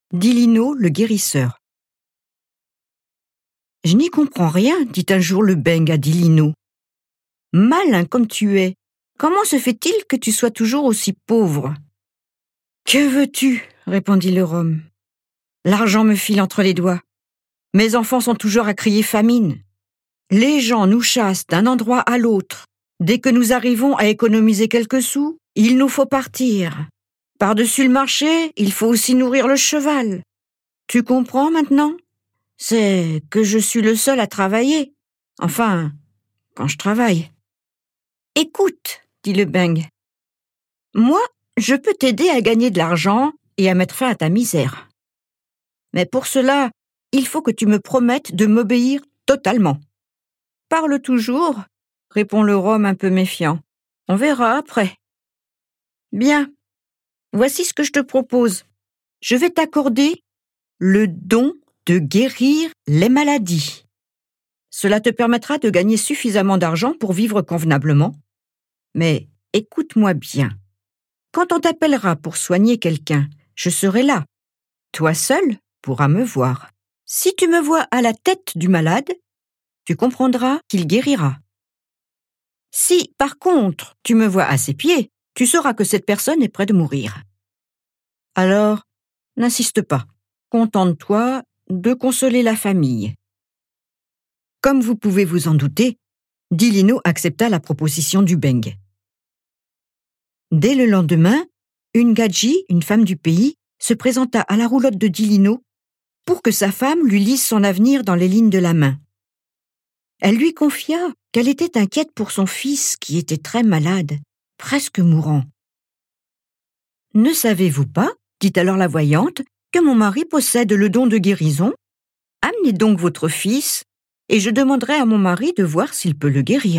dit Lino, le guérisseur. « Je n'y comprends rien, dit un jour le beng à Dilino. Malin comme tu es, comment se fait-il que tu sois toujours aussi pauvre ? Que veux-tu ? Répondit le Rome. L'argent me file entre les doigts. Mes enfants sont toujours à crier famine. Les gens nous chassent d'un endroit à l'autre. Dès que nous arrivons à économiser quelques sous, il nous faut partir. Par-dessus le marché, il faut aussi nourrir le cheval. Tu comprends maintenant ? C'est que je suis le seul à travailler. Enfin, quand je travaille. Écoute, dit le beng. Moi, je peux t'aider à gagner de l'argent et à mettre fin à ta misère. Mais pour cela, il faut que tu me promettes de m'obéir totalement. Parle toujours, répond le Rome un peu méfiant. On verra après. Bien, voici ce que je te propose. Je vais t'accorder le don de guérir les maladies. Cela te permettra de gagner suffisamment d'argent pour vivre convenablement. Mais écoute-moi bien. Quand on t'appellera pour soigner quelqu'un, je serai là. Toi seul pourras me voir. Si tu me vois à la tête du malade, tu comprendras qu'il guérira. Si, par contre, tu me vois à ses pieds, tu sauras que cette personne est près de mourir. Alors, n'insiste pas. Contente-toi de consoler la famille. Comme vous pouvez vous en douter, Dilino accepta la proposition du beng. Dès le lendemain, une Gadji, une femme du pays, se présenta à la roulotte de Dilino pour que sa femme lui lise son avenir dans les lignes de la main. Elle lui confia qu'elle était inquiète pour son fils qui était très malade, presque mourant. « Ne savez-vous pas, dit alors la voyante, que mon mari possède le don de guérison ? Amenez donc votre fils, et je demanderai à mon mari de voir s'il peut le guérir. »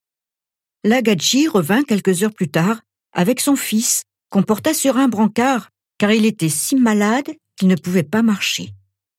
La Gadji revint quelques heures plus tard avec son fils, qu'on porta sur un brancard, car il était si malade qu'il ne pouvait pas marcher.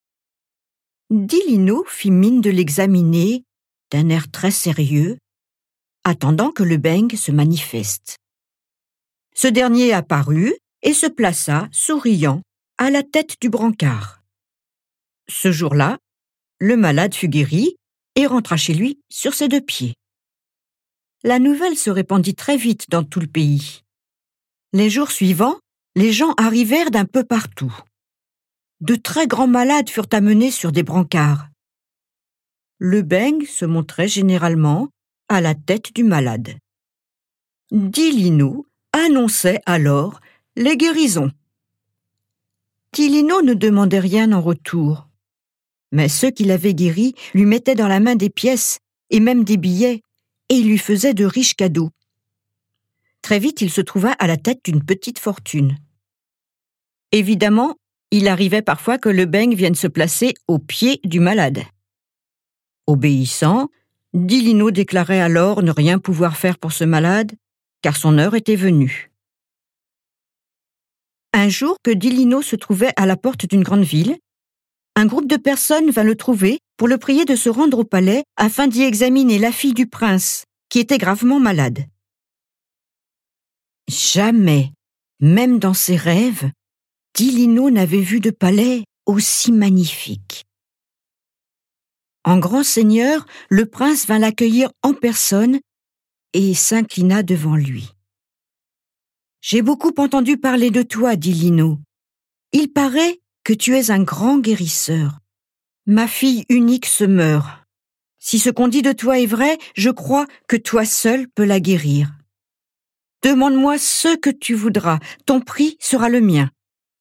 Dilino fit mine de l'examiner d'un air très sérieux, attendant que le beng se manifeste. Ce dernier apparut et se plaça, souriant, à la tête du brancard. Ce jour-là, le malade fut guéri et rentra chez lui sur ses deux pieds. La nouvelle se répandit très vite dans tout le pays. Les jours suivants, les gens arrivèrent d'un peu partout. De très grands malades furent amenés sur des brancards. Le beng se montrait généralement à la tête du malade. Dilino annonçait alors les guérisons. Dilino ne demandait rien en retour, mais ceux qui l'avaient guéri lui mettaient dans la main des pièces et même des billets, et il lui faisait de riches cadeaux. Très vite, il se trouva à la tête d'une petite fortune. Évidemment, il arrivait parfois que le beng vienne se placer au pied du malade. Obéissant, Dilino déclarait alors ne rien pouvoir faire pour ce malade, car son heure était venue. Un jour que Dilino se trouvait à la porte d'une grande ville, un groupe de personnes vint le trouver pour le prier de se rendre au palais afin d'y examiner la fille du prince, qui était gravement malade. Jamais, même dans ses rêves, Dilino n'avait vu de palais aussi magnifique. En grand seigneur, le prince vint l'accueillir en personne et s'inclina devant lui. « J'ai beaucoup entendu parler de toi, dit Lino. Il paraît que tu es un grand guérisseur. Ma fille unique se meurt. Si ce qu'on dit de toi est vrai, je crois que toi seul peux la guérir. Demande-moi ce que tu voudras, ton prix sera le mien. »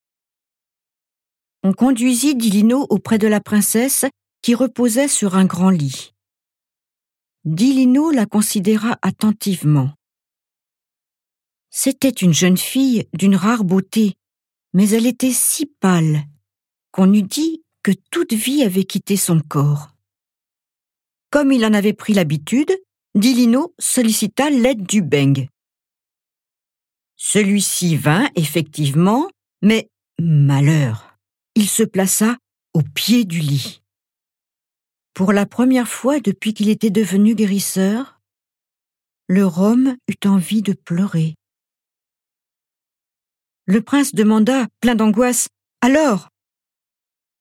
On conduisit Dilino auprès de la princesse qui reposait sur un grand lit. Dilino la considéra attentivement. C'était une jeune fille d'une rare beauté, mais elle était si pâle qu'on eût dit que toute vie avait quitté son corps. Comme il en avait pris l'habitude, Dilino sollicita l'aide du beng. Celui-ci vint effectivement, mais malheur, il se plaça au pied du lit. Pour la première fois depuis qu'il était devenu guérisseur, le Rome eut envie de pleurer. Le prince demanda, plein d'angoisse, « Alors,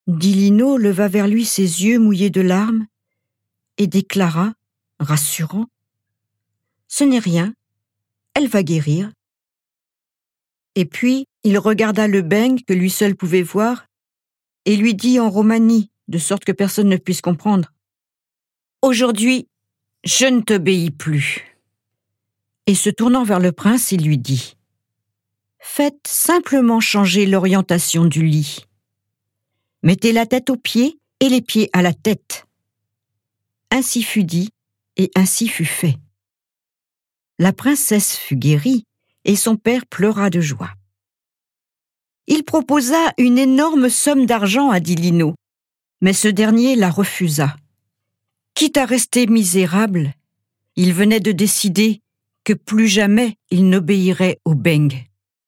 Dilino leva vers lui ses yeux mouillés de larmes et déclara, rassurant, « Ce n'est rien, elle va guérir. » Et puis, il regarda le beng que lui seul pouvait voir et lui dit en romani, de sorte que personne ne puisse comprendre, « Aujourd'hui, je ne t'obéis plus. » Et se tournant vers le prince, il lui dit, « Faites simplement changer l'orientation du lit. Mettez la tête aux pieds et les pieds à la tête. » Ainsi fut dit et ainsi fut fait. La princesse fut guérie et son père pleura de joie. Il proposa une énorme somme d'argent à Dilino, mais ce dernier la refusa. Quitte à rester misérable, il venait de décider que plus jamais il n'obéirait au beng.